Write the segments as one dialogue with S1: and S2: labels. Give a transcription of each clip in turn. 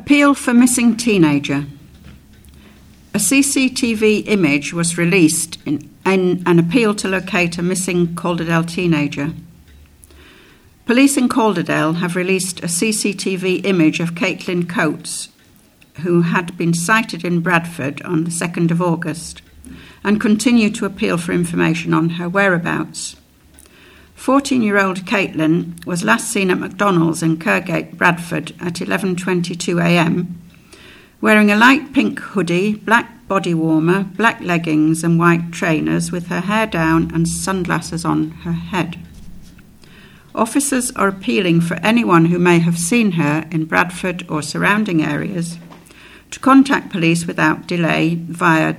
S1: Appeal for missing teenager. A CCTV image was released in an appeal to locate a missing Calderdale teenager. Police in Calderdale have released a CCTV image of Caitlin Coates, who had been sighted in Bradford on the 2nd of August, and continue to appeal for information on her whereabouts. 14-year-old Caitlin was last seen at McDonald's in Kirkgate, Bradford at 11:22 a.m, wearing a light pink hoodie, black body warmer, black leggings and white trainers, with her hair down and sunglasses on her head. Officers are appealing for anyone who may have seen her in Bradford or surrounding areas to contact police without delay via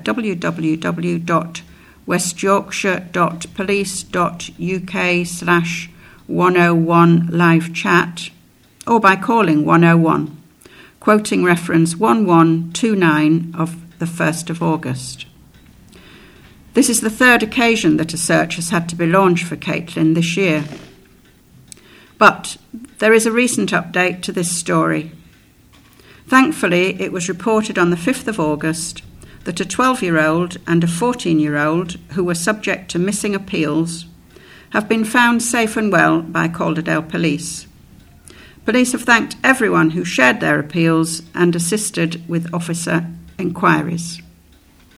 S1: www.westyorkshire.police.uk/101 live chat or by calling 101, quoting reference 1129 of the 1st of August. This is the third occasion that a search has had to be launched for Caitlin this year. But there is a recent update to this story. Thankfully, it was reported on the 5th of August that a 12-year-old and a 14-year-old who were subject to missing appeals have been found safe and well by Calderdale Police. Police have thanked everyone who shared their appeals and assisted with officer inquiries.